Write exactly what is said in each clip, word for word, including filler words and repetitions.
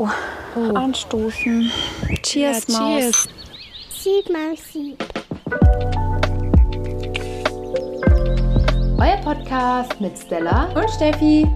So, oh. Anstoßen. Cheers, ja, Maus. Cheers. Sieb, Maus, sieb. Euer Podcast mit Stella und Steffi.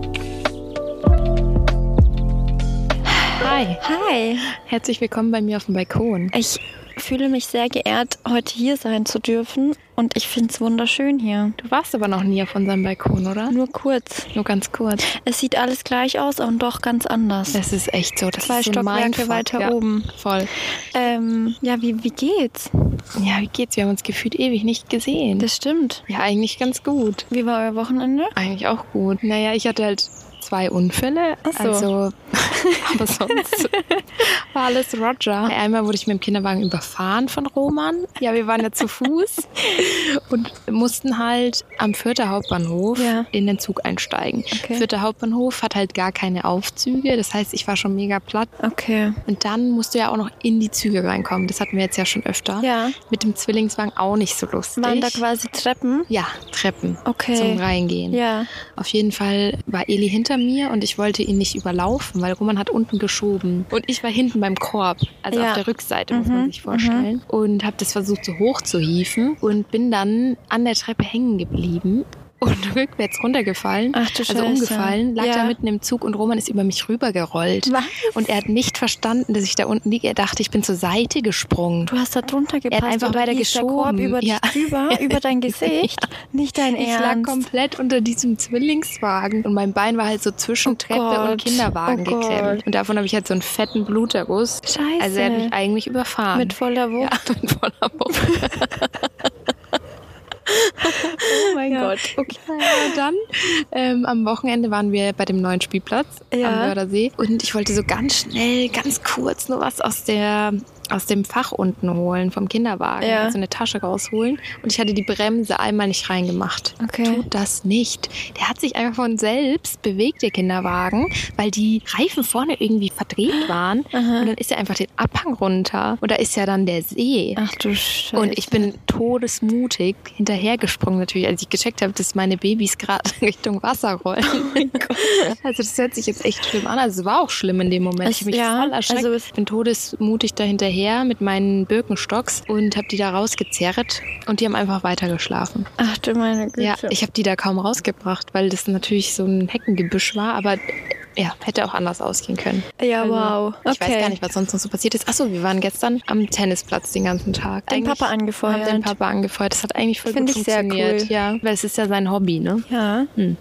Hi. Hi. Herzlich willkommen bei mir auf dem Balkon. Ich fühle mich sehr geehrt, heute hier sein zu dürfen und ich finde es wunderschön hier. Du warst aber noch nie auf unserem Balkon, oder? Nur kurz. Nur ganz kurz. Es sieht alles gleich aus und doch ganz anders. Das ist echt so. Das Zwei ist so Stockwerke weiter ja, oben. Voll. Ähm, ja, wie, wie geht's? Ja, wie geht's? Wir haben uns gefühlt ewig nicht gesehen. Das stimmt. Ja, eigentlich ganz gut. Wie war euer Wochenende? Eigentlich auch gut. Naja, ich hatte halt zwei Unfälle. Ach so. Also, aber sonst war alles Roger. Einmal wurde ich mit dem Kinderwagen überfahren von Roman. Ja, wir waren ja zu Fuß und mussten halt am Fürther Hauptbahnhof ja. in den Zug einsteigen. Okay. Fürther Hauptbahnhof hat halt gar keine Aufzüge. Das heißt, ich war schon mega platt. Okay. Und dann musst du ja auch noch in die Züge reinkommen. Das hatten wir jetzt ja schon öfter. Ja. Mit dem Zwillingswagen auch nicht so lustig. Waren da quasi Treppen? Ja, Treppen. Okay. Zum Reingehen. Ja. Auf jeden Fall war Eli hinter mir und ich wollte ihn nicht überlaufen, weil Roman hat unten geschoben. Und ich war hinten beim Korb, also ja. auf der Rückseite, mhm. muss man sich vorstellen. Mhm. Und habe das versucht, so hoch zu hieven und bin dann an der Treppe hängen geblieben. Und rückwärts runtergefallen, Ach, du also Scheiße. umgefallen, lag ja. da mitten im Zug und Roman ist über mich rübergerollt. Was? Und er hat nicht verstanden, dass ich da unten liege. Er dachte, ich bin zur Seite gesprungen. Du hast da drunter gepasst. Er hat einfach weiter geschoben. Der Korb über ja. dich drüber, über dein Gesicht. Nicht dein ich Ernst. Ich lag komplett unter diesem Zwillingswagen und mein Bein war halt so zwischen oh Treppe Gott. und Kinderwagen oh geklemmt. Gott. Und davon habe ich halt so einen fetten Bluterguss. Scheiße. Also er hat mich eigentlich überfahren. Mit voller Wucht? Ja, mit voller Wucht. Oh mein ja. Gott. Okay. Ja, dann ähm, am Wochenende waren wir bei dem neuen Spielplatz ja. am Wörthersee und ich wollte so ganz schnell, ganz kurz nur was aus der aus dem Fach unten holen vom Kinderwagen, ja. also eine Tasche rausholen und ich hatte die Bremse einmal nicht reingemacht. Okay. Tut das nicht. Der hat sich einfach von selbst bewegt, der Kinderwagen, weil die Reifen vorne irgendwie verdreht waren. Aha. Und dann ist er einfach den Abhang runter und da ist ja dann der See. Ach du Scheiße. Und ich bin todesmutig hinterhergesprungen natürlich, als ich gecheckt habe, dass meine Babys gerade Richtung Wasser rollen. Oh mein Gott. Also das hört sich jetzt echt schlimm an. Also es war auch schlimm in dem Moment. Ich habe mich ja, voll erschreckt. Also ich bin todesmutig da hinterher mit meinen Birkenstocks und habe die da rausgezerrt und die haben einfach weiter geschlafen. Ach du meine Güte. Ja, ich habe die da kaum rausgebracht, weil das natürlich so ein Heckengebüsch war, aber ja, hätte auch anders ausgehen können. Ja, also, wow. Okay. Ich weiß gar nicht, was sonst noch so passiert ist. Achso, wir waren gestern am Tennisplatz den ganzen Tag. Den Papa angefeuert. Haben den Papa angefeuert. Das hat eigentlich voll Find gut ich funktioniert. Sehr cool. Ja, weil es ist ja sein Hobby, ne? Ja. Hm.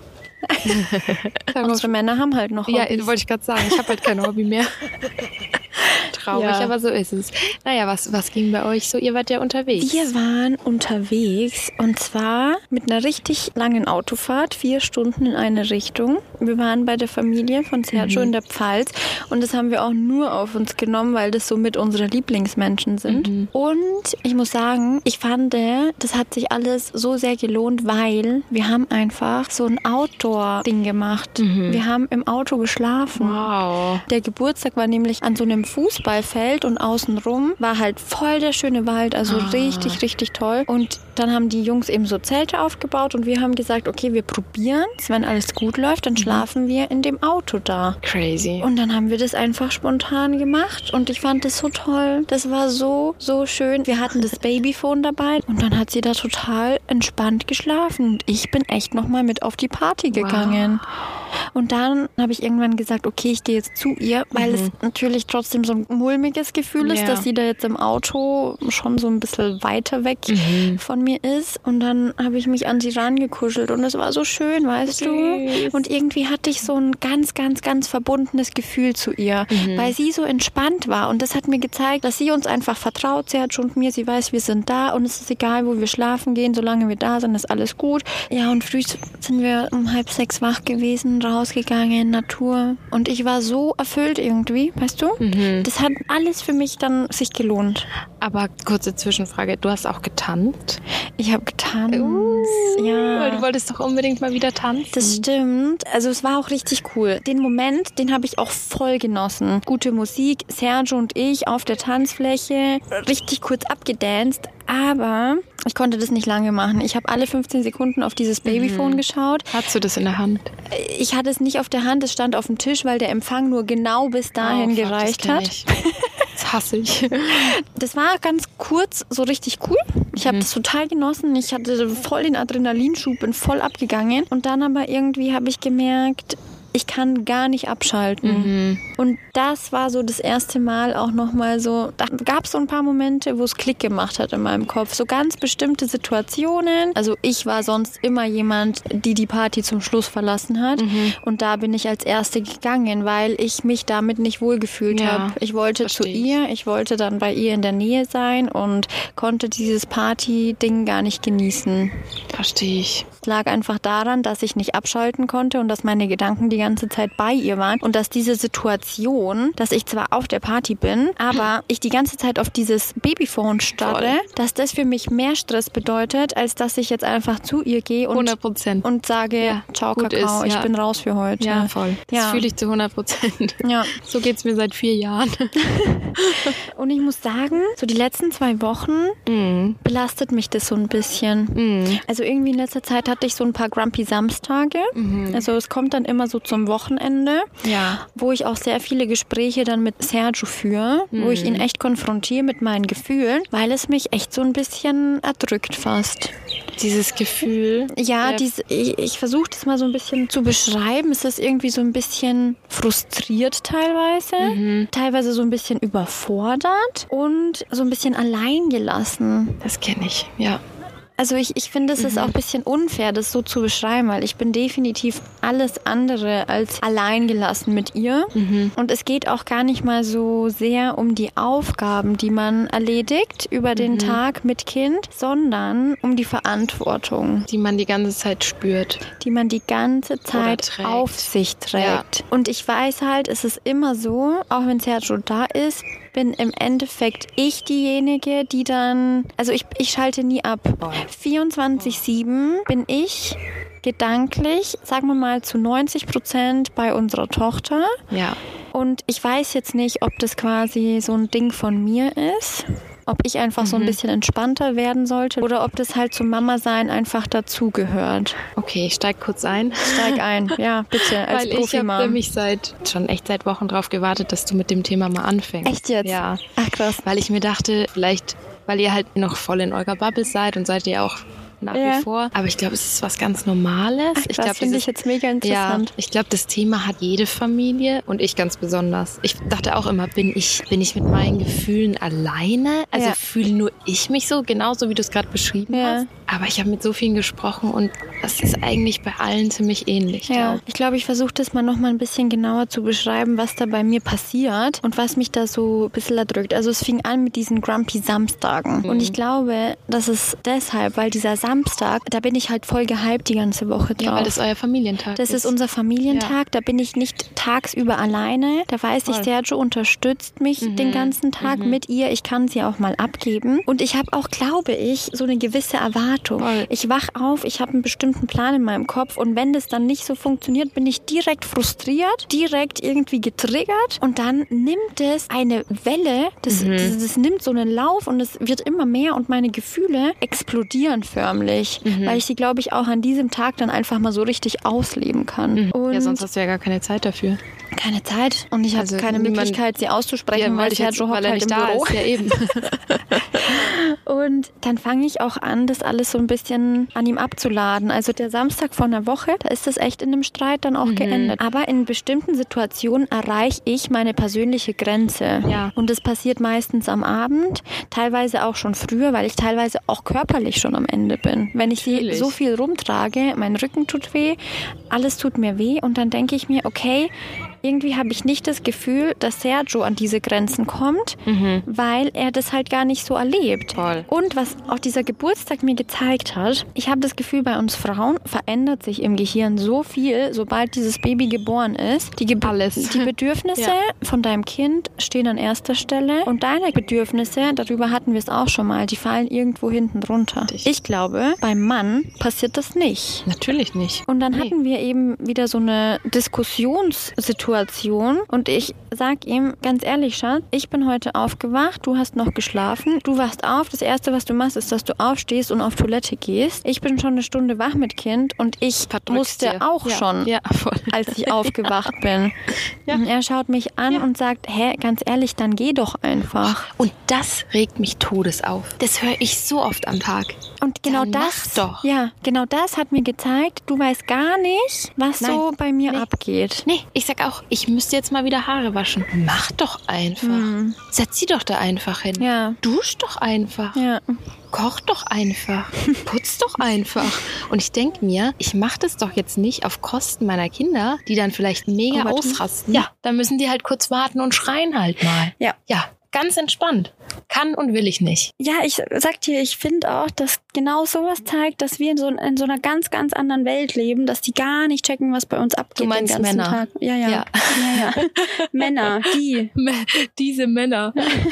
Unsere Männer haben halt noch Hobbys. Ja, wollte ich gerade sagen. Ich habe halt kein Hobby mehr. Traurig, ja. aber so ist es. Naja, was, was ging bei euch so? Ihr wart ja unterwegs. Wir waren unterwegs und zwar mit einer richtig langen Autofahrt, vier Stunden in eine Richtung. Wir waren bei der Familie von Sergio mhm. in der Pfalz und das haben wir auch nur auf uns genommen, weil das so mit unsere Lieblingsmenschen sind. Mhm. Und ich muss sagen, ich fand, das hat sich alles so sehr gelohnt, weil wir haben einfach so ein Outdoor-Ding gemacht. Mhm. Wir haben im Auto geschlafen. Wow. Der Geburtstag war nämlich an so einem Fußballfeld und außenrum war halt voll der schöne Wald, also ah. richtig, richtig toll. Und dann haben die Jungs eben so Zelte aufgebaut und wir haben gesagt, okay, wir probieren es, wenn alles gut läuft, dann schlafen wir in dem Auto da. Crazy. Und dann haben wir das einfach spontan gemacht und ich fand das so toll. Das war so, so schön. Wir hatten das Babyphone dabei und dann hat sie da total entspannt geschlafen und ich bin echt nochmal mit auf die Party gegangen. Wow. Und dann habe ich irgendwann gesagt, okay, ich gehe jetzt zu ihr, weil mhm. es natürlich trotzdem so ein mulmiges Gefühl ist, ja. dass sie da jetzt im Auto schon so ein bisschen weiter weg mhm. von mir ist. Und dann habe ich mich an sie rangekuschelt und es war so schön, weißt Süß. du? Und irgendwie hatte ich so ein ganz, ganz, ganz verbundenes Gefühl zu ihr, mhm. weil sie so entspannt war. Und das hat mir gezeigt, dass sie uns einfach vertraut, Sergio und mir. Sie weiß, wir sind da und es ist egal, wo wir schlafen gehen, solange wir da sind, ist alles gut. Ja, und früh sind wir um halb sechs wach gewesen, rausgegangen, Natur. Und ich war so erfüllt irgendwie, weißt du? Mhm. Das hat alles für mich dann sich gelohnt. Aber kurze Zwischenfrage, du hast auch getanzt? Ich habe getanzt, uh, ja. Weil du wolltest doch unbedingt mal wieder tanzen. Das stimmt. Also es war auch richtig cool. Den Moment, den habe ich auch voll genossen. Gute Musik, Sergio und ich auf der Tanzfläche, richtig kurz abgedanced. Aber ich konnte das nicht lange machen. Ich habe alle fünfzehn Sekunden auf dieses Babyphone mhm. geschaut. Hattest du das in der Hand? Ich hatte es nicht auf der Hand, es stand auf dem Tisch, weil der Empfang nur genau bis dahin oh, fuck, gereicht hat. Ich. Das hasse ich. Das war ganz kurz so richtig cool. Ich habe mhm. das total genossen. Ich hatte voll den Adrenalinschub, bin voll abgegangen. Und dann aber irgendwie habe ich gemerkt, ich kann gar nicht abschalten. Mhm. Und das war so das erste Mal auch nochmal so, da gab es so ein paar Momente, wo es Klick gemacht hat in meinem Kopf. So ganz bestimmte Situationen. Also ich war sonst immer jemand, die die Party zum Schluss verlassen hat. Mhm. Und da bin ich als Erste gegangen, weil ich mich damit nicht wohlgefühlt ja, habe. Ich wollte zu ihr, ich wollte dann bei ihr in der Nähe sein und konnte dieses Party-Ding gar nicht genießen. Verstehe ich. Es lag einfach daran, dass ich nicht abschalten konnte und dass meine Gedanken die ganze Zeit bei ihr waren und dass diese Situation, dass ich zwar auf der Party bin, aber ich die ganze Zeit auf dieses Babyphone starre, Voll. dass das für mich mehr Stress bedeutet, als dass ich jetzt einfach zu ihr gehe und, hundert Prozent. und sage, ja, ciao Kakao, ist, ja. ich bin raus für heute. Ja, voll. Das ja. fühle ich zu hundert Prozent. Ja. So geht es mir seit vier Jahren. Und ich muss sagen, so die letzten zwei Wochen mm. belastet mich das so ein bisschen. Mm. Also irgendwie in letzter Zeit hatte ich so ein paar Grumpy Samstage. Mm. Also es kommt dann immer so zum Wochenende, ja. wo ich auch sehr viele Gespräche dann mit Sergio führe, mm. wo ich ihn echt konfrontiere mit meinen Gefühlen, weil es mich echt so ein bisschen erdrückt fast. Dieses Gefühl? Ja, diese, ich, ich versuche das mal so ein bisschen zu beschreiben. Es ist irgendwie so ein bisschen frustriert teilweise, mhm. teilweise so ein bisschen überfordert und so ein bisschen alleingelassen. Das kenne ich, ja. Also ich, ich finde, es ist mhm. auch ein bisschen unfair, das so zu beschreiben, weil ich bin definitiv alles andere als alleingelassen mit ihr. Mhm. Und es geht auch gar nicht mal so sehr um die Aufgaben, die man erledigt über den mhm. Tag mit Kind, sondern um die Verantwortung. Die man die ganze Zeit spürt. Die man die ganze Zeit auf sich trägt. Ja. Und ich weiß halt, es ist immer so, auch wenn Sergio da ist, bin im Endeffekt ich diejenige, die dann, also ich, ich schalte nie ab. vierundzwanzig sieben bin ich gedanklich, sagen wir mal, zu neunzig Prozent bei unserer Tochter. Ja. Und ich weiß jetzt nicht, ob das quasi so ein Ding von mir ist. Ob ich einfach mhm. so ein bisschen entspannter werden sollte oder ob das halt zum Mama-Sein einfach dazugehört. Okay, ich steig kurz ein. Steig ein, ja, bitte, als Weil Profi-Mom. Ich habe nämlich seit, schon echt seit Wochen drauf gewartet, dass du mit dem Thema mal anfängst. Echt jetzt? Ja. Ach krass. Weil ich mir dachte, vielleicht, weil ihr halt noch voll in eurer Bubble seid und seid ihr auch nach ja. wie vor. Aber ich glaube, es ist was ganz Normales. Ach, ich das finde ich jetzt mega interessant. Ja, ich glaube, das Thema hat jede Familie und ich ganz besonders. Ich dachte auch immer, bin ich, bin ich mit meinen Gefühlen alleine? Also ja. fühle nur ich mich so, genauso wie du es gerade beschrieben ja. hast. Aber ich habe mit so vielen gesprochen und das ist eigentlich bei allen ziemlich ähnlich. Ja, glaub. ich glaube, ich versuche das mal noch mal ein bisschen genauer zu beschreiben, was da bei mir passiert und was mich da so ein bisschen erdrückt. Also es fing an mit diesen Grumpy Samstagen. Mhm. Und ich glaube, das ist deshalb, weil dieser Samstag, da bin ich halt voll gehypt die ganze Woche drauf. Ja, weil das euer Familientag das ist. Das ist unser Familientag. Ja. Da bin ich nicht tagsüber alleine. Da weiß voll. ich, Sergio unterstützt mich mhm. den ganzen Tag mhm. mit ihr. Ich kann sie auch mal abgeben. Und ich habe auch, glaube ich, so eine gewisse Erwartung. Voll. Ich wach auf, ich habe einen bestimmten Plan in meinem Kopf und wenn das dann nicht so funktioniert, bin ich direkt frustriert, direkt irgendwie getriggert und dann nimmt es eine Welle, das, mhm. das, das nimmt so einen Lauf und es wird immer mehr und meine Gefühle explodieren förmlich, mhm. weil ich sie, glaube ich, auch an diesem Tag dann einfach mal so richtig ausleben kann. Mhm. Und ja, sonst hast du ja gar keine Zeit dafür. Keine Zeit und ich also habe keine niemand, Möglichkeit, sie auszusprechen, ja, weil Sergio hockt halt im da Büro. Ist. Ja, eben. Und dann fange ich auch an, das alles so ein bisschen an ihm abzuladen. Also der Samstag vor einer Woche, da ist das echt in einem Streit dann auch mhm. geendet. Aber in bestimmten Situationen erreiche ich meine persönliche Grenze. Ja. Und das passiert meistens am Abend, teilweise auch schon früher, weil ich teilweise auch körperlich schon am Ende bin. Wenn ich sie so viel rumtrage, mein Rücken tut weh, alles tut mir weh und dann denke ich mir, okay, irgendwie habe ich nicht das Gefühl, dass Sergio an diese Grenzen kommt, mhm. weil er das halt gar nicht so erlebt. Voll. Und was auch dieser Geburtstag mir gezeigt hat, ich habe das Gefühl, bei uns Frauen verändert sich im Gehirn so viel, sobald dieses Baby geboren ist. Die, Ge- Alles. die Bedürfnisse ja. von deinem Kind stehen an erster Stelle und deine Bedürfnisse, darüber hatten wir es auch schon mal, die fallen irgendwo hinten runter. Ich glaube, beim Mann passiert das nicht. Natürlich nicht. Und dann nee. hatten wir eben wieder so eine Diskussionssituation Situation und ich sag ihm ganz ehrlich, Schatz, ich bin heute aufgewacht, du hast noch geschlafen, du wachst auf, das Erste, was du machst, ist, dass du aufstehst und auf Toilette gehst. Ich bin schon eine Stunde wach mit Kind und ich Verdrückst musste dir. auch Ja. schon, Ja, voll. als ich aufgewacht bin. Ja. Und er schaut mich an Ja. und sagt, hä, ganz ehrlich, dann geh doch einfach. Und das regt mich todes auf. Das höre ich so oft am Tag. Und genau Dann das, mach doch. ja, genau das hat mir gezeigt, du weißt gar nicht, was Nein. so bei mir Nee. abgeht. Nee, ich sag auch, ich müsste jetzt mal wieder Haare waschen. Mach doch einfach. Mhm. Setz sie doch da einfach hin. Ja, Dusch doch einfach. ja. Koch doch einfach. Putz doch einfach. Und ich denke mir, ich mache das doch jetzt nicht auf Kosten meiner Kinder, die dann vielleicht mega Oh, warte. ausrasten. Ja, dann müssen die halt kurz warten und schreien halt mal. Ja. Ja, ganz entspannt. Kann und will ich nicht. Ja, ich sag dir, ich finde auch, dass genau sowas zeigt, dass wir in so, in so einer ganz, ganz anderen Welt leben, dass die gar nicht checken, was bei uns abgeht Du meinst den ganzen Männer? Tag. Ja, ja. Ja. ja, ja. Männer, die. Diese Männer.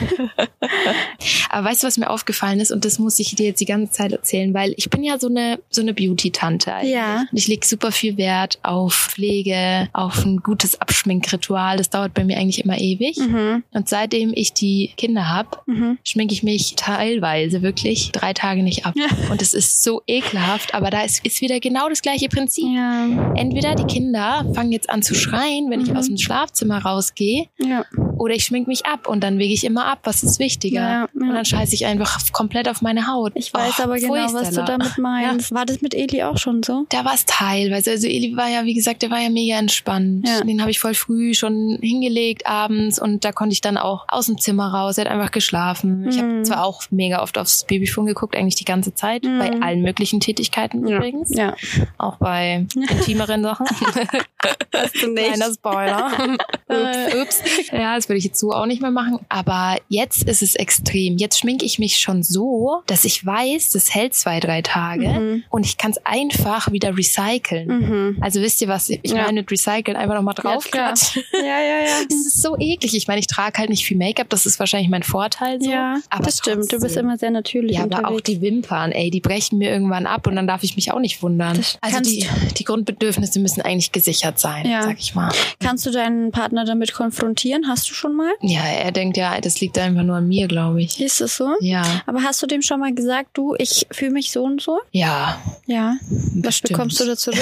Aber weißt du, was mir aufgefallen ist? Und das muss ich dir jetzt die ganze Zeit erzählen, weil ich bin ja so eine, so eine Beauty-Tante eigentlich. Ja. Und ich lege super viel Wert auf Pflege, auf ein gutes Abschminkritual. Das dauert bei mir eigentlich immer ewig. Mhm. Und seitdem ich die Kinder habe, Mhm. schminke ich mich teilweise wirklich drei Tage nicht ab. Und es ist so ekelhaft, aber da ist, ist wieder genau das gleiche Prinzip. Ja. Entweder die Kinder fangen jetzt an zu schreien, wenn ich Mhm. aus dem Schlafzimmer rausgehe, Ja. oder ich schmink mich ab und dann wege ich immer ab, was ist wichtiger. Ja, ja. Und dann scheiße ich einfach komplett auf meine Haut. Ich weiß Oh, aber genau, pfui, was du Stella. damit meinst. War das mit Eli auch schon so? Da war es teilweise. Also Eli war ja, wie gesagt, der war ja mega entspannt. Ja. Den habe ich voll früh schon hingelegt abends und da konnte ich dann auch aus dem Zimmer raus. Er hat einfach geschlafen. Ich habe Mhm. zwar auch mega oft aufs Babyphone geguckt, eigentlich die ganze Zeit, Mhm. bei allen möglichen Tätigkeiten übrigens. Ja. Auch bei intimeren Sachen. Hast du Kleiner Spoiler. ups, ups. Ja, das würde ich jetzt so auch nicht mehr machen. Aber jetzt ist es extrem. Jetzt schminke ich mich schon so, dass ich weiß, das hält zwei, drei Tage Mhm. und ich kann es einfach wieder recyceln. Mhm. Also wisst ihr was? Ich Ja. meine mit recyceln einfach nochmal Ja, draufklatschen. Ja, ja, ja. Das ist so eklig. Ich meine, ich trage halt nicht viel Make-up. Das ist wahrscheinlich mein Vorteil so. Ja, aber das stimmt. Du bist trotzdem. immer sehr natürlich Ja, aber auch unterwegs. die Wimpern, ey, die brechen mir irgendwann ab und dann darf ich mich auch nicht wundern. Das Also kannst- die, die Grundbedürfnisse müssen eigentlich gesichert sein, Ja. sag ich mal. Kannst du deinen Partner damit konfrontieren? Hast du schon mal? Ja, er denkt ja, das liegt einfach nur an mir, glaube ich. Ist es so? Ja, Aber hast du dem schon mal gesagt, du, ich fühle mich so und so? ja. Ja. Was bestimmt. bekommst du da zurück?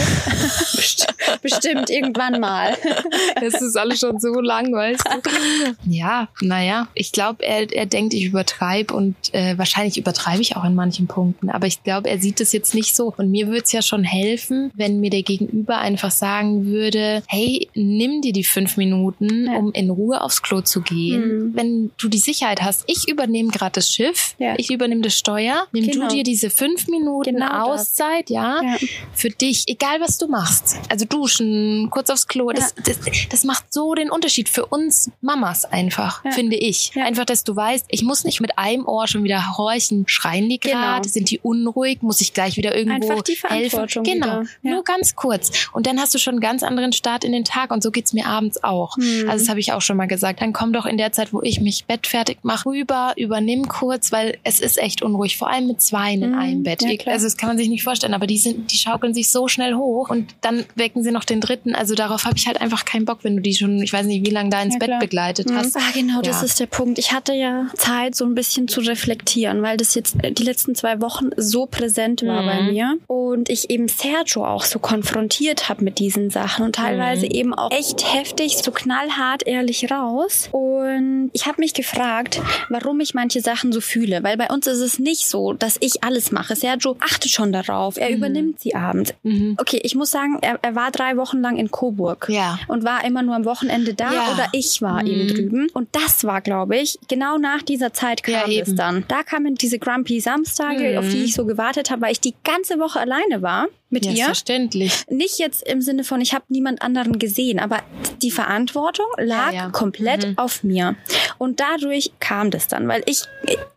Bestimmt, irgendwann mal. Das ist alles schon so lang, weißt du. Ja, naja, ich glaube, er, er denkt, ich übertreibe und äh, wahrscheinlich übertreibe ich auch in manchen Punkten. Aber ich glaube, er sieht es jetzt nicht so. Und mir würde es ja schon helfen, wenn mir der Gegenüber einfach sagen würde, hey, nimm dir die fünf Minuten, Ja. um in Ruhe aufs Klo zu gehen. Mhm. Wenn du die Sicherheit hast, ich übernehme gerade das Schiff, Ja. ich übernehme das Steuer, nimm Genau. du dir diese fünf Minuten Genau das. Auszeit, ja, Ja. für dich, egal was du machst. Also duschen, kurz aufs Klo, das, das, das macht so den Unterschied für uns Mamas einfach, Ja. finde ich. Ja. Einfach, dass du weißt, ich muss nicht mit einem Ohr schon wieder horchen, schreien die gerade, Genau. sind die unruhig, muss ich gleich wieder irgendwo Einfach die helfen. Verantwortung Genau, wieder. Ja. nur ganz kurz. Und dann hast du schon einen ganz anderen Start in den Tag und so geht's mir abends auch. Hm. Also das habe ich auch schon mal gesagt. Dann komm doch in der Zeit, wo ich mich bettfertig mache, rüber, übernimm kurz, weil es ist echt unruhig, vor allem mit Zweien in Mhm. einem Bett. Ja, Ihr- klar. also das kann man sich nicht vorstellen, aber die sind, die schaukeln sich so schnell hoch und dann wecken sie noch den dritten. Also darauf habe ich halt einfach keinen Bock, wenn du die schon, ich weiß nicht, wie lange da ins Ja, Bett klar. begleitet Mhm. hast. Ah, genau, das Ja. ist der Punkt. Ich hatte ja Zeit, so ein bisschen zu reflektieren, weil das jetzt äh, die letzten zwei Wochen so präsent war Mhm. bei mir und ich eben Sergio auch so konfrontiert habe mit diesen Sachen und teilweise Mhm. eben auch echt heftig, so knallhart ehrlich raus. Und ich habe mich gefragt, warum ich manche Sachen so fühle, weil bei uns ist es nicht so, dass ich alles mache. Sergio achtet schon darauf, er Mhm. übernimmt sie abends. Mhm. Okay, ich muss sagen, er, er war drei Wochen lang in Coburg Ja. und war immer nur am Wochenende da Ja. oder ich war Mhm. eben drüben. Und das war, glaube ich, genau nach dieser Zeit kam Ja, es eben. dann. Da kamen diese Grumpy Samstage, Mhm. auf die ich so gewartet habe, weil ich die ganze Woche alleine war mit Ja, ihr. verständlich. Nicht jetzt im Sinne von, ich habe niemand anderen gesehen, aber die Verantwortung lag Ja, ja. komplett Mhm. auf mir. Und dadurch kam das dann, weil ich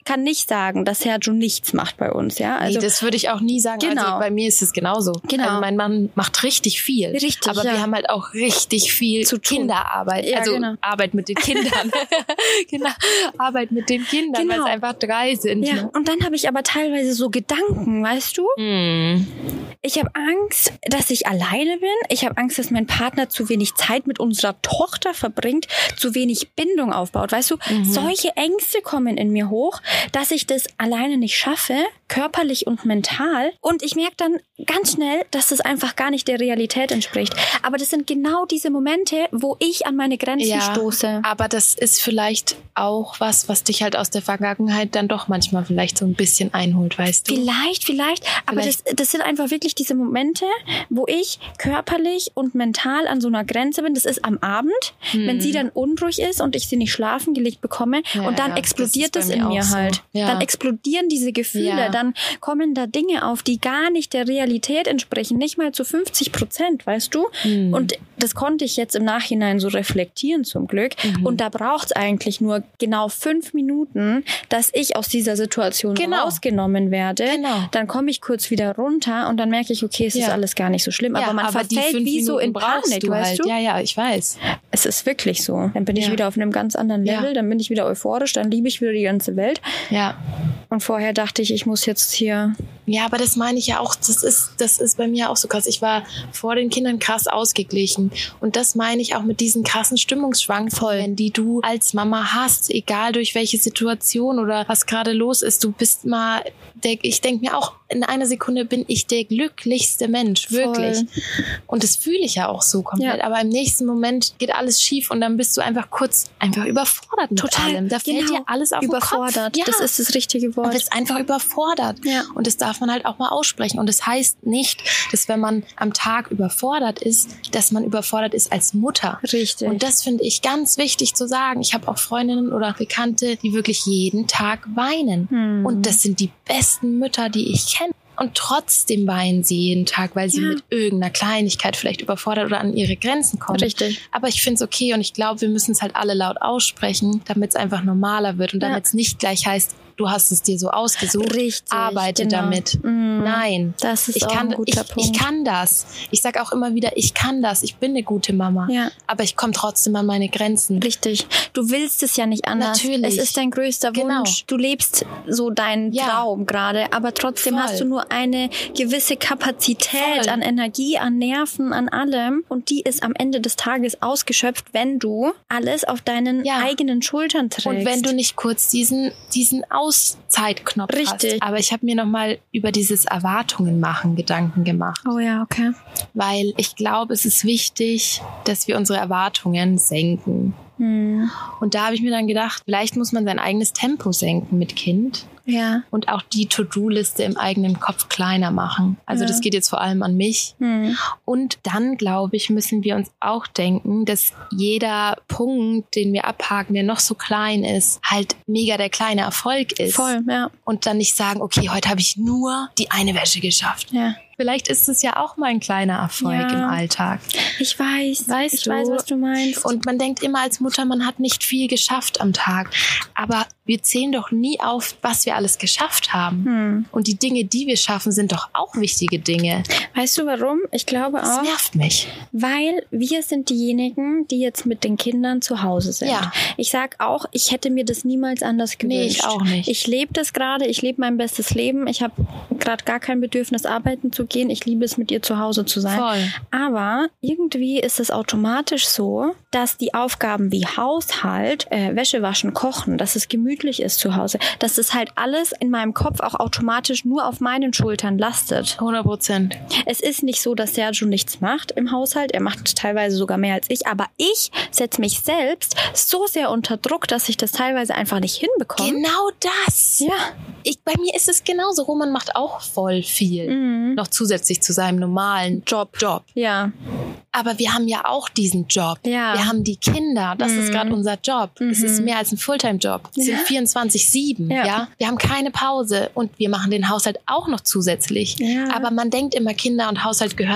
kann nicht sagen, dass Sergio nichts macht bei uns, ja. Also, nee, das würde ich auch nie sagen. Genau. Also bei mir ist es genauso. Genau. Also mein Mann macht richtig viel. Richtig, aber ja. wir haben halt auch richtig viel zu tun. Kinderarbeit. Ja, also genau. Arbeit mit den Kindern. genau. Arbeit mit den Kindern, Genau. weil es einfach drei sind. Ja, Ne? und dann habe ich aber teilweise so Gedanken, weißt du? Mm. Ich habe Angst, dass ich alleine bin. Ich habe Angst, dass mein Partner zu wenig Zeit mit unserer Tochter verbringt, zu wenig Bindung aufbaut. Weißt du, mhm. solche Ängste kommen in mir hoch, dass ich das alleine nicht schaffe, körperlich und mental. Und ich merke dann ganz schnell, dass das einfach gar nicht der Realität entspricht. Aber das sind genau diese Momente, wo ich an meine Grenzen ja, stoße. Aber das ist vielleicht auch was, was dich halt aus der Vergangenheit dann doch manchmal vielleicht so ein bisschen einholt, weißt du? Vielleicht, vielleicht. Aber Vielleicht. Das, das sind einfach wirklich diese Momente, wo ich körperlich und mental an so einer Grenze bin. Das ist am Abend, mhm. wenn sie dann unruhig ist und ich sie nicht schlafen gelegt bekomme. Ja, und dann ja, explodiert das das ist bei in mir mir auch so. halt. Ja. Dann explodieren diese Gefühle. Ja. Dann kommen da Dinge auf, die gar nicht der Realität entsprechen. Nicht mal zu fünfzig Prozent, weißt du? Mhm. Und das konnte ich jetzt im Nachhinein so reflektieren zum Glück. Mhm. Und da braucht es eigentlich nur genau fünf Minuten, dass ich aus dieser Situation genau. rausgenommen werde. Genau. Dann komme ich kurz wieder runter und dann merke ich, okay, es ja. ist alles gar nicht so schlimm. Ja, aber man aber verfällt wie so in Panik, du weißt halt. du? Ja, ja, ich weiß. Es ist wirklich so. Dann bin ich ja. wieder auf einem ganz anderen Level, ja. dann bin ich wieder euphorisch, dann liebe ich wieder die ganze Welt. Ja. Und vorher dachte ich, ich muss jetzt hier... Ja, aber das meine ich ja auch, das ist, das ist bei mir auch so krass. Ich war vor den Kindern krass ausgeglichen. Und das meine ich auch mit diesen krassen Stimmungsschwankungen, die du als Mama hast, egal durch welche Situation oder was gerade los ist. Du bist mal, der, ich denke mir auch, in einer Sekunde bin ich der glücklichste Mensch, wirklich. Voll. Und das fühle ich ja auch so komplett. Ja. Aber im nächsten Moment geht alles schief und dann bist du einfach kurz einfach überfordert mit Total. allem. Da fällt genau. dir alles auf überfordert. den Kopf. Ja. Das ist das richtige Wort. Du bist einfach überfordert. Ja. Und das darf man halt auch mal aussprechen. Und das heißt nicht, dass wenn man am Tag überfordert ist, dass man überfordert ist als Mutter. Richtig. Und das finde ich ganz wichtig zu sagen. Ich habe auch Freundinnen oder Bekannte, die wirklich jeden Tag weinen. Hm. Und das sind die besten Mütter, die ich kenne. Und trotzdem weinen sie jeden Tag, weil sie ja. mit irgendeiner Kleinigkeit vielleicht überfordert oder an ihre Grenzen kommen. Richtig. Aber ich finde es okay und ich glaube, wir müssen es halt alle laut aussprechen, damit es einfach normaler wird und ja. damit es nicht gleich heißt, du hast es dir so ausgesucht, Richtig, arbeite genau. damit. Mm, Nein, das ist ich auch kann, ein guter ich, Punkt. ich kann das. Ich sage auch immer wieder, ich kann das. Ich bin eine gute Mama. Ja. Aber ich komme trotzdem an meine Grenzen. Richtig. Du willst es ja nicht anders. Natürlich. Es ist dein größter Wunsch. Genau. Du lebst so deinen Ja. Traum gerade, aber trotzdem Voll. hast du nur eine gewisse Kapazität Voll. an Energie, an Nerven, an allem und die ist am Ende des Tages ausgeschöpft, wenn du alles auf deinen Ja. eigenen Schultern trägst. Und wenn du nicht kurz diesen, diesen Auszeitknopf Richtig. hast. Aber ich habe mir nochmal über dieses Erwartungen machen Gedanken gemacht. Oh ja, okay. Weil ich glaube, es ist wichtig, dass wir unsere Erwartungen senken. Hm. Und da habe ich mir dann gedacht, vielleicht muss man sein eigenes Tempo senken mit Kind. Ja. Und auch die To-Do-Liste im eigenen Kopf kleiner machen. Also Ja. das geht jetzt vor allem an mich. Hm. Und dann, glaube ich, müssen wir uns auch denken, dass jeder Punkt, den wir abhaken, der noch so klein ist, halt mega der kleine Erfolg ist. Voll, ja. Und dann nicht sagen, okay, heute habe ich nur die eine Wäsche geschafft. Ja. Vielleicht ist es ja auch mal ein kleiner Erfolg Ja. im Alltag. Ich weiß. Weißt ich du? weiß, was du meinst. Und man denkt immer als Mutter, man hat nicht viel geschafft am Tag. Aber wir zählen doch nie auf, was wir alles geschafft haben. Hm. Und die Dinge, die wir schaffen, sind doch auch wichtige Dinge. Weißt du warum? Ich glaube Das auch, nervt mich. weil wir sind diejenigen, die jetzt mit den Kindern zu Hause sind. Ja. Ich sag auch, ich hätte mir das niemals anders gewünscht. Nee, ich auch nicht. Ich lebe das gerade, ich lebe mein bestes Leben. Ich habe gerade gar kein Bedürfnis, arbeiten zu gehen. Ich liebe es, mit ihr zu Hause zu sein. Voll. Aber irgendwie ist es automatisch so, dass die Aufgaben wie Haushalt, äh, Wäsche waschen, kochen, dass es gemütlich ist zu Hause, dass es halt alles in meinem Kopf auch automatisch nur auf meinen Schultern lastet. hundert Prozent. Es ist nicht so, dass Sergio nichts macht im Haushalt. Er macht teilweise sogar mehr als ich. Aber ich setze mich selbst so sehr unter Druck, dass ich das teilweise einfach nicht hinbekomme. Genau das. Ja. Ich, bei mir ist es genauso. Roman macht auch voll viel. Mhm. Noch zusätzlich zu seinem normalen Job. Job. Ja. Aber wir haben ja auch diesen Job. Ja. Wir haben die Kinder. Das Mhm. ist gerade unser Job. Es Mhm. ist mehr als ein Fulltime-Job. Es sind Ja. vierundzwanzig sieben. Ja. Ja. Wir haben keine Pause und wir machen den Haushalt auch noch zusätzlich. Ja. Aber man denkt immer, Kinder und Haushalt gehören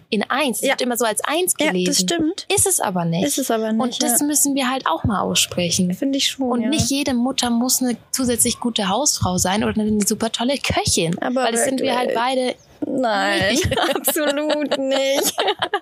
in eins. Es Ja. wird immer so als eins gelesen. Ja, das stimmt. Ist es aber nicht. Ist es aber nicht. Und das ja. müssen wir halt auch mal aussprechen. Finde ich schon. Und ja. nicht jede Mutter muss eine zusätzlich gute Hausfrau sein oder eine super tolle Köchin. Aber weil das sind wir halt beide. Nein, absolut nicht.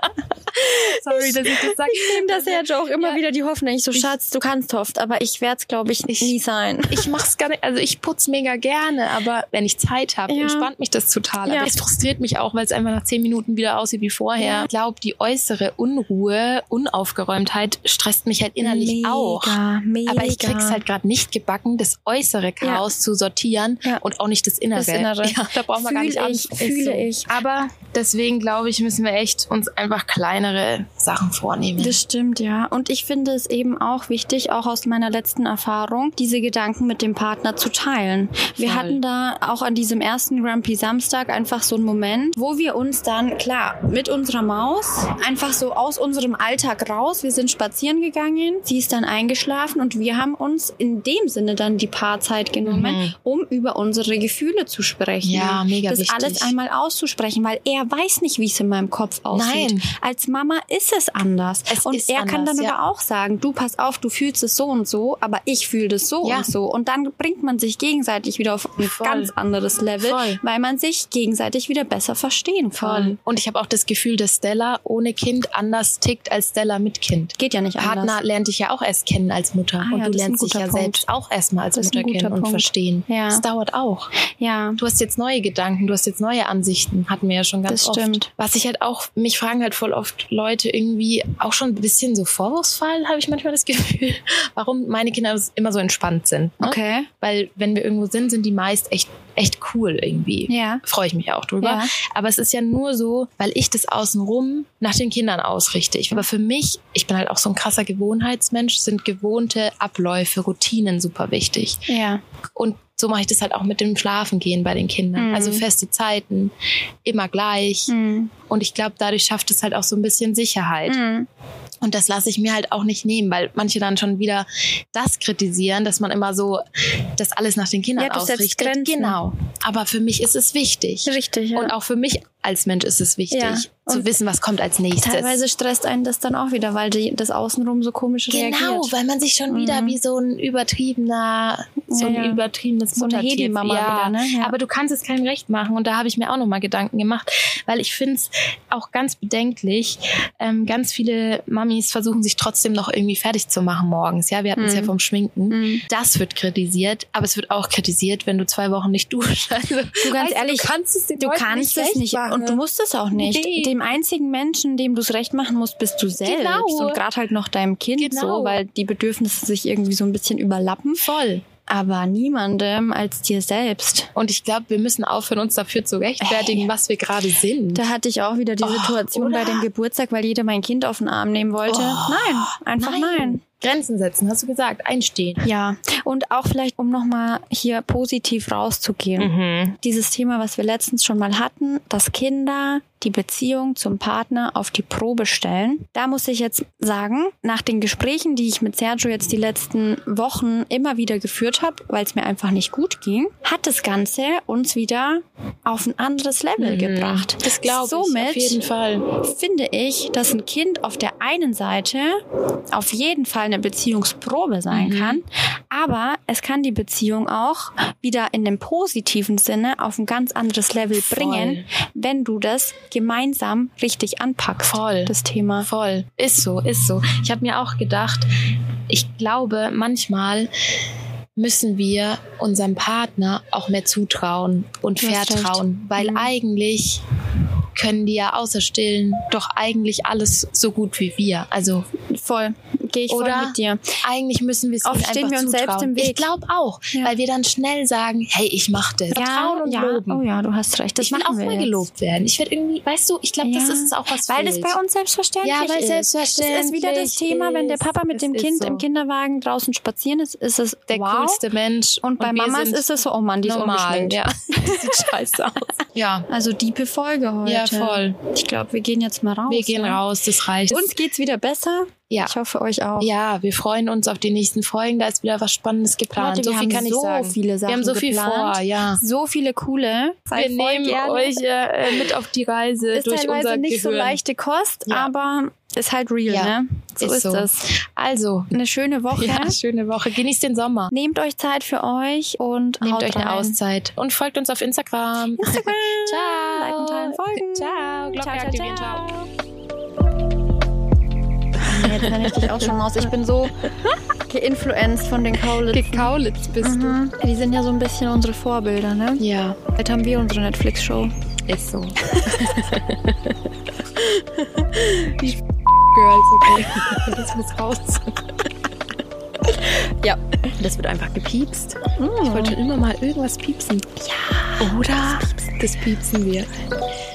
Sorry, dass ich das sage. Ich nehme das ja auch immer Ja. wieder die Hoffnung. Ich so, Schatz, du kannst oft, aber ich werde es, glaube ich, Ich- nie sein. Ich mach's gar nicht, also ich putze mega gerne, aber wenn ich Zeit habe, Ja. entspannt mich das total. Ja. Aber es frustriert mich auch, weil es einfach nach zehn Minuten wieder aussieht wie vorher. Ja. Ich glaube, die äußere Unruhe, Unaufgeräumtheit stresst mich halt innerlich mega, auch. Mega. Aber ich krieg's halt gerade nicht gebacken, das äußere Chaos zu sortieren Ja. und auch nicht das Innere. Das Innere. Ja, da brauchen wir gar Fühl nicht an. ich, Ist fühle so. ich. Aber deswegen, glaube ich, müssen wir echt uns einfach kleinere Sachen vornehmen. Das stimmt, ja. Und ich finde es eben auch wichtig, auch aus meiner letzten Erfahrung, diese Gedanken mit dem Partner zu teilen. Wir Voll. hatten da auch an diesem ersten Grumpy Samstag einfach so einen Moment, wo wir uns dann, klar, mit unserer Maus einfach so aus unserem Alltag raus, wir sind spazieren gegangen, sie ist dann eingeschlafen und wir haben uns in dem Sinne dann die Paarzeit genommen, Mhm. um über unsere Gefühle zu sprechen. Ja, mega das wichtig. alles einmal auszusprechen, weil er weiß nicht, wie es in meinem Kopf aussieht. Nein. Als Mama ist es anders. Es und ist er kann anders, dann ja. aber auch sagen, du pass auf, du fühlst es so und so, aber ich fühle das so Ja. und so. Und dann bringt man sich gegenseitig wieder auf ein Voll. ganz anderes Level, Voll. weil man sich gegenseitig wieder besser verstehen kann. Voll. Und ich habe auch das Gefühl, dass Stella ohne Kind anders tickt als Stella mit Kind. Geht ja nicht Partner anders. lernt dich ja auch erst kennen als Mutter. Ah und ja, du das ist ein lernst dich guter ja Punkt. selbst auch erstmal als Das ist ein Mutter guter kennen und Punkt. verstehen. Ja. Das dauert auch. Ja. Du hast jetzt neue Gedanken, du hast jetzt neue Ansichten, hatten wir ja schon ganz Das oft. stimmt. Was ich halt auch, mich fragen halt voll oft Leute irgendwie auch schon ein bisschen so vorwurfsvoll, habe ich manchmal das Gefühl, warum meine Kinder immer so entspannt sind. Ne? Okay. Weil wenn wir irgendwo sind, sind die meist echt, echt cool irgendwie. Ja. Freue ich mich auch drüber. Ja. Aber es ist ja nur so, weil ich das außenrum nach den Kindern ausrichte. Ich, aber für mich, ich bin halt auch so ein krasser Gewohnheitsmensch, sind gewohnte Abläufe, Routinen super wichtig. Ja. Und so mache ich das halt auch mit dem Schlafengehen bei den Kindern. Mhm. Also feste Zeiten, immer gleich. Mhm. Und ich glaube, dadurch schafft es halt auch so ein bisschen Sicherheit. Mhm. Und das lasse ich mir halt auch nicht nehmen, weil manche dann schon wieder das kritisieren, dass man immer so das alles nach den Kindern Ja, du setzt ausrichtet. Grenzen. Genau. Aber für mich ist es wichtig. Richtig, ja. Und auch für mich als Mensch ist es wichtig, Ja. zu Und wissen, was kommt als nächstes. Teilweise stresst einen das dann auch wieder, weil die, das Außenrum so komisch Genau, reagiert. weil man sich schon wieder wie so ein übertriebener, so ein Ja, ja. übertriebenes So eine Muttertier. Hedi-Mama wieder, ne? Ja. Aber du kannst es keinem recht machen. Und da habe ich mir auch nochmal Gedanken gemacht, weil ich finde es auch ganz bedenklich. Ähm, ganz viele Mamis versuchen sich trotzdem noch irgendwie fertig zu machen morgens. Ja, wir hatten es Mhm. ja vom Schminken. Mhm. Das wird kritisiert, aber es wird auch kritisiert, wenn du zwei Wochen nicht duschst. Also, Du ganz weißt ehrlich, du kannst es den Du Leuten kannst nicht es nicht recht machen. und du musst es auch nicht. Nee. Dem einzigen Menschen, dem du es recht machen musst, bist du selbst. Genau. Und gerade halt noch deinem Kind Genau. so, weil die Bedürfnisse sich irgendwie so ein bisschen überlappen. Voll. Aber niemandem als dir selbst. Und ich glaube, wir müssen aufhören, uns dafür zu rechtfertigen, Ey. was wir gerade sind. Da hatte ich auch wieder die Oh, Situation oder? bei dem Geburtstag, weil jeder mein Kind auf den Arm nehmen wollte. Oh, nein, einfach nein. Grenzen setzen, hast du gesagt, einstehen. Ja, und auch vielleicht, um nochmal hier positiv rauszugehen. Mhm. Dieses Thema, was wir letztens schon mal hatten, dass Kinder die Beziehung zum Partner auf die Probe stellen. Da muss ich jetzt sagen, nach den Gesprächen, die ich mit Sergio jetzt die letzten Wochen immer wieder geführt habe, weil es mir einfach nicht gut ging, hat das Ganze uns wieder auf ein anderes Level Mhm. gebracht. Das glaube ich, Somit auf jeden Fall. finde ich, dass ein Kind auf der einen Seite auf jeden Fall eine Beziehungsprobe sein Mhm. kann, aber es kann die Beziehung auch wieder in dem positiven Sinne auf ein ganz anderes Level Voll. bringen, wenn du das gemeinsam richtig anpackst. Voll. Das Thema. Voll. Ist so, ist so. Ich habe mir auch gedacht, ich glaube, manchmal müssen wir unserem Partner auch mehr zutrauen und Du hast vertrauen, recht. weil Mhm. eigentlich können die ja außer Stillen doch eigentlich alles so gut wie wir. Also Voll. Gehe ich Oder? voll mit dir. eigentlich müssen wir es ihnen Oft stehen einfach wir uns selbst zutrauen. im Weg. Ich glaube auch, Ja. weil wir dann schnell sagen, hey, ich mach das. Vertrauen und ja. loben. Oh ja, du hast recht. Das ich will machen auch wir mal jetzt. gelobt werden. Ich werde irgendwie, weißt du, ich glaube, das Ja. ist es auch, was Weil das fehlt. bei uns selbstverständlich Ja, weil ist. selbstverständlich Das ist wieder das Thema, wenn der Papa mit ist. dem Es Kind ist so. im Kinderwagen draußen spazieren ist, ist es der wow. coolste Mensch. Und bei wir Mamas sind ist es so, oh Mann, die ist normal. ungeschminkt. Ja. Das sieht scheiße aus. Ja, Also diepe Folge heute. ja, voll. Ich glaube, wir gehen jetzt mal raus. Wir gehen ja. raus, das reicht. Uns geht's wieder besser. Ja. Ich hoffe, euch auch. Ja, wir freuen uns auf die nächsten Folgen. Da ist wieder was Spannendes geplant. Leute, so wir viel haben kann ich so sagen. viele Sachen wir haben so viel geplant. vor, ja. So viele coole. Wir nehmen euch äh, mit auf die Reise ist durch teilweise unser nicht Gehirn. so leichte Kost, Ja. aber ist halt real, Ja, ne? So ist ist, so. es. Also, Eine schöne Woche. ja, schöne Woche. Genießt den Sommer. Nehmt euch Zeit für euch und Nehmt haut euch eine rein. Auszeit. Und folgt uns auf Instagram. Instagram. Ciao. Liken, teilen, folgen. Ciao. Glocke Ciao, ciao, aktivieren. Ciao. Jetzt nenne ich dich auch schon Maus. Ich bin so geinfluenced von den Kaulitz. Kaulitz bist Mhm. Die sind ja so ein bisschen unsere Vorbilder, ne? du. Ja, Bald haben wir unsere Netflix-Show. ist so. Die Girls, okay. Das muss raus. Ja. Das wird einfach gepiepst. Mm. Ich wollte immer mal irgendwas piepsen. Ja. Oder? Das piepsen wir.